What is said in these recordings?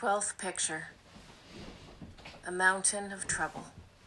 12th picture. A mountain of trouble.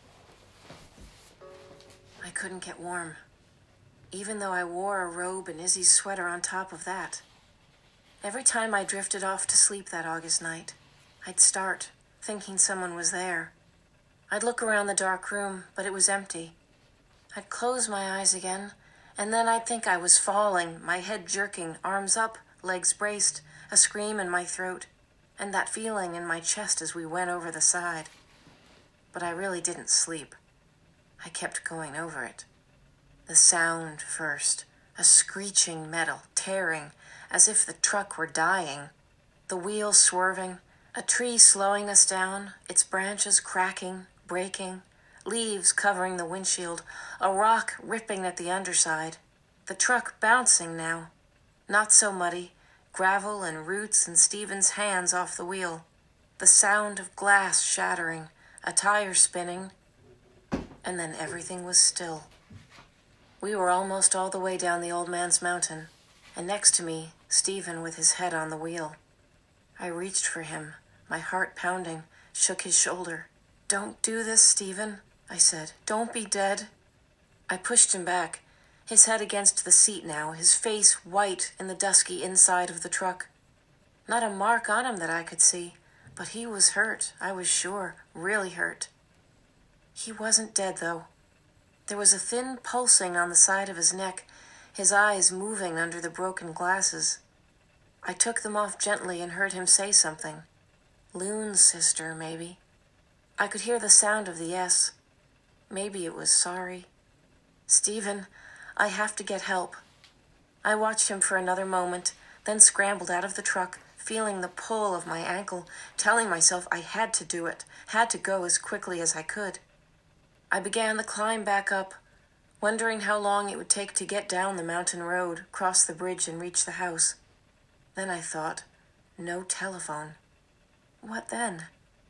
I couldn't get warm, even though I wore a robe and Izzy's sweater on top of that. Every time I drifted off to sleep that August night, I'd start, thinking someone was there. I'd look around the dark room, but it was empty. I'd close my eyes again, and then I'd think I was falling, my head jerking, arms up, legs braced, a scream in my throat, and that feeling in my chest as we went over the side. But I really didn't sleep. I kept going over it. The sound first, a screeching metal, tearing, as if the truck were dying. The wheels swerving, a tree slowing us down, its branches cracking, breaking, leaves covering the windshield, a rock ripping at the underside. The truck bouncing now, not so muddy, gravel and roots and Stephen's hands off the wheel. The sound of glass shattering, a tire spinning, and then everything was still. We were almost all the way down the old man's mountain, and next to me, Stephen with his head on the wheel. I reached for him, my heart pounding, shook his shoulder. "Don't do this, Stephen," I said. "Don't be dead." I pushed him back, his head against the seat now, his face white in the dusky inside of the truck. Not a mark on him that I could see, but he was hurt, I was sure, really hurt. He wasn't dead, though. There was a thin pulsing on the side of his neck, his eyes moving under the broken glasses. I took them off gently and heard him say something. Loon's sister, maybe. I could hear the sound of the S. Maybe it was sorry. "Stephen, I have to get help." I watched him for another moment, then scrambled out of the truck, feeling the pull of my ankle, telling myself I had to do it, had to go as quickly as I could. I began the climb back up, wondering how long it would take to get down the mountain road, cross the bridge, and reach the house. Then I thought, no telephone. What then?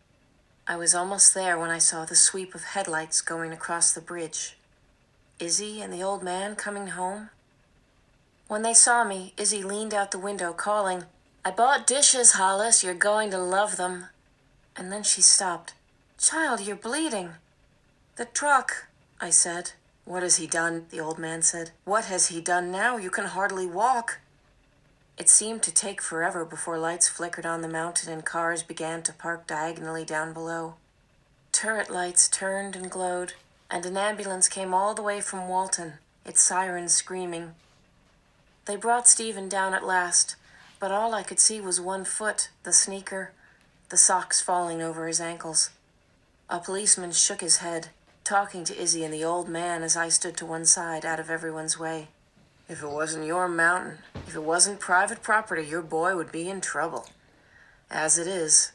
I was almost there when I saw the sweep of headlights going across the bridge. Izzy and the old man coming home? When they saw me, Izzy leaned out the window, calling, "I bought dishes, Hollis. You're going to love them." And then she stopped. "Child, you're bleeding." "The truck," I said. "What has he done?" the old man said. "What has he done now? You can hardly walk." It seemed to take forever before lights flickered on the mountain and cars began to park diagonally down below. Turret lights turned and glowed, and an ambulance came all the way from Walton, its sirens screaming. They brought Stephen down at last, but all I could see was one foot, the sneaker, the socks falling over his ankles. A policeman shook his head, talking to Izzy and the old man as I stood to one side out of everyone's way. "If it wasn't your mountain, if it wasn't private property, your boy would be in trouble. As it is,"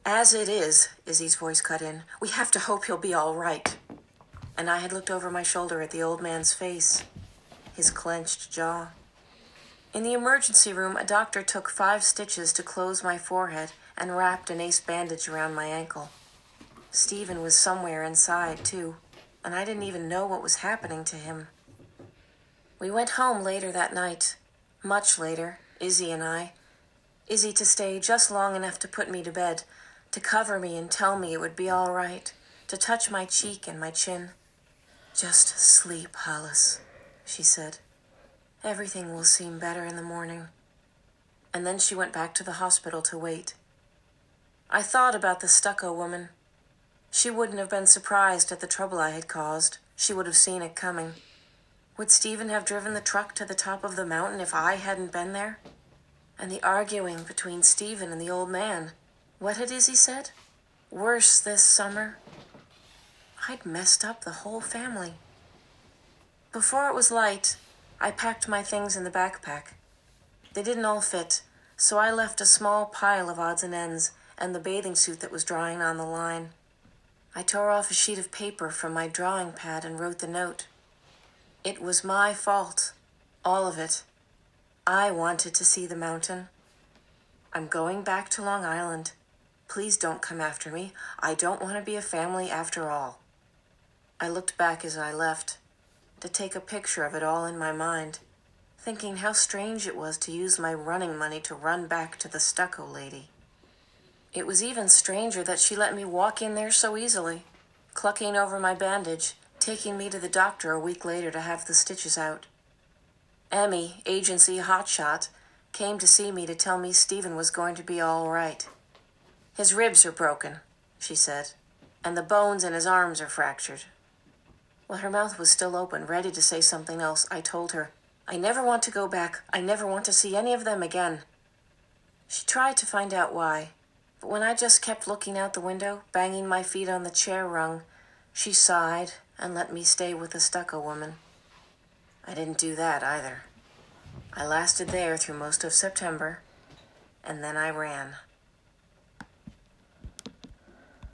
Izzy's voice cut in, "we have to hope he'll be all right." And I had looked over my shoulder at the old man's face, his clenched jaw. In the emergency room, a doctor took 5 stitches to close my forehead and wrapped an ace bandage around my ankle. Stephen was somewhere inside, too, and I didn't even know what was happening to him. We went home later that night, much later, Izzy and I. Izzy to stay just long enough to put me to bed, to cover me and tell me it would be all right, to touch my cheek and my chin. "Just sleep, Hollis," she said. "Everything will seem better in the morning." And then she went back to the hospital to wait. I thought about the stucco woman. She wouldn't have been surprised at the trouble I had caused. She would have seen it coming. Would Stephen have driven the truck to the top of the mountain if I hadn't been there? And the arguing between Stephen and the old man. What had Izzy said? Worse this summer? I'd messed up the whole family. Before it was light, I packed my things in the backpack. They didn't all fit, so I left a small pile of odds and ends and the bathing suit that was drying on the line. I tore off a sheet of paper from my drawing pad and wrote the note. It was my fault, all of it. I wanted to see the mountain. I'm going back to Long Island. Please don't come after me. I don't want to be a family after all. I looked back as I left, to take a picture of it all in my mind, thinking how strange it was to use my running money to run back to the stucco lady. It was even stranger that she let me walk in there so easily, clucking over my bandage, taking me to the doctor a week later to have the stitches out. Emmy, agency hotshot, came to see me to tell me Stephen was going to be all right. His ribs are broken, she said, and the bones in his arms are fractured. While her mouth was still open, ready to say something else, I told her, I never want to go back. I never want to see any of them again. She tried to find out why, but when I just kept looking out the window, banging my feet on the chair rung, she sighed and let me stay with the stucco woman. I didn't do that either. I lasted there through most of September, and then I ran.